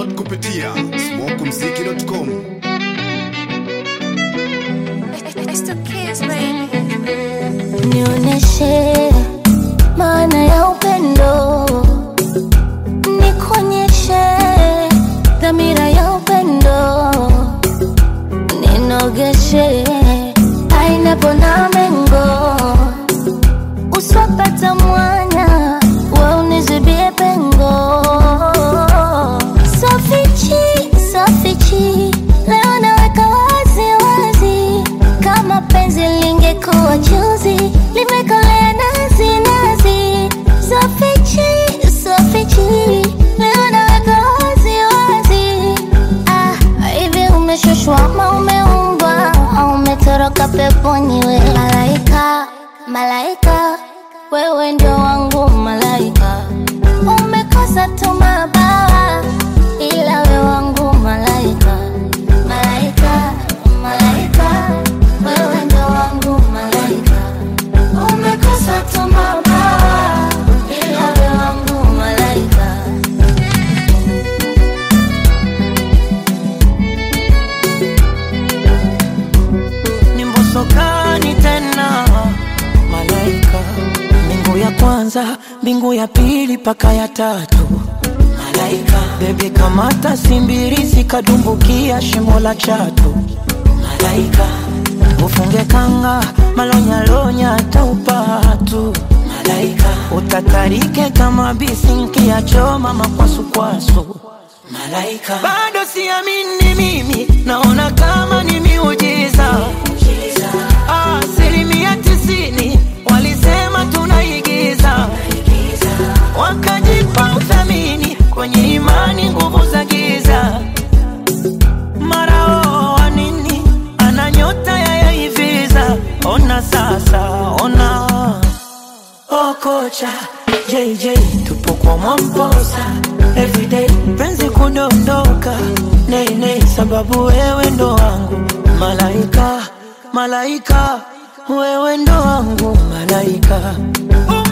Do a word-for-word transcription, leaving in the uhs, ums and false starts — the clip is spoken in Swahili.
Download kupitia smoke mziki dot com. Nionyeshe maana ya upendo, nikuonyeshe dhamira ya upendo, ninogeshe aina pona mengo, uswapata mwanya wa unizibie pengo. Sofichi, sofichi, leo naweka wazi wazi, kama penzi lingekuwa juzi, limekolea nazi nazi. Sofichi, sofichi, leo naweka wazi wazi. Ah, hivi umeshushwa ama umeumbwa, au umetoroka peponi we? Malaika, malaika, wewe ndio wangu malaika. Umekosa tu mabawa, ila wewe wangu malaika. Malaika, malaika, wewe ndio wangu malaika. Umekosa tu mabawa, ila wewe wangu malaika. Ni mbosokani tena malaika. Mbingu ya kwanza, mbingu ya pili paka ya tatu malaika. Baby kamata simbirisi kadumbukia shimo la chatu malaika. Ufunge kanga malonya lonya taupatu malaika. Utatarike kama bisinki ya choma makwasu kwasu malaika. Bado siamini mimi, naona kama ni miujiza. Asilimia tisini walisema tunaigiza, wakajipa uthamini kwenye imani nguvu za giza. Mara oa nini, ana nyota ya yaiviza. Ona sasa, ona oh kocha J J, tupo kwa Mwamposa everyday, penzi kudondoka nei nei, sababu wewe ndo wangu malaika. Malaika, wewe ndo wangu malaika.